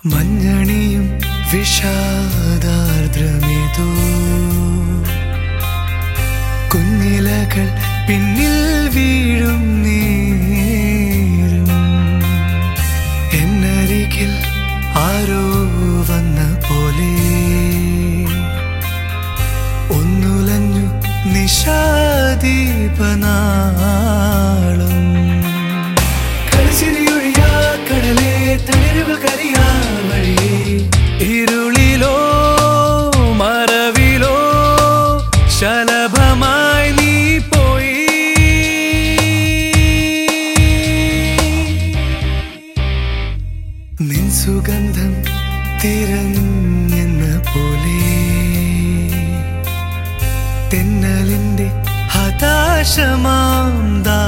മഞ്ഞണിയും വിഷാദാർദ്രമേതോ കുഞ്ഞിലകൾ പിന്നിൽ വീഴും നേരം എന്നരികിൽ ആരോ വന്ന പോലെ ഒന്നുലഞ്ഞു നിശാദീപനാളം കളിച്ചിരിയൊഴിയാ കടലേ തളിരുകൾ കരിയാ വഴിയേ ഇരുളിലോ മറവിലോ ശലഭമായി നീ പോയി നിൻ സുഗന്ധം തിരഞ്ഞെന്ന പോലെ തെന്നലിന്റെ ഹതാശമാം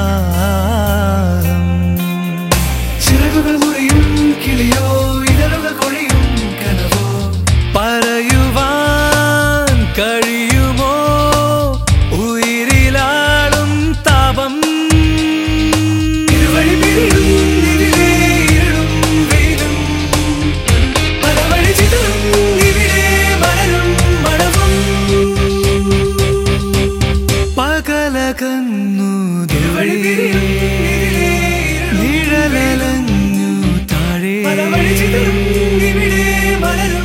ദാഹം ചിറകുകൾ മുറിയും കിളിയോ ഇതളുകൾ കൊഴിയും കനവോ പറയുവാൻ കഴിയുമോ ഉയിരിലാളും താപം ഇരുവഴി പിരിയും ഇതിലേ ഇരുളും വെയിലും പല വഴി ചിതറും ഇവിടെ മലരും മണവും പകലകന്നു തിരുവഴി നിഴലലഞ്ഞു താഴെ പല വഴി ചിതറും ഇവിടെ മലരും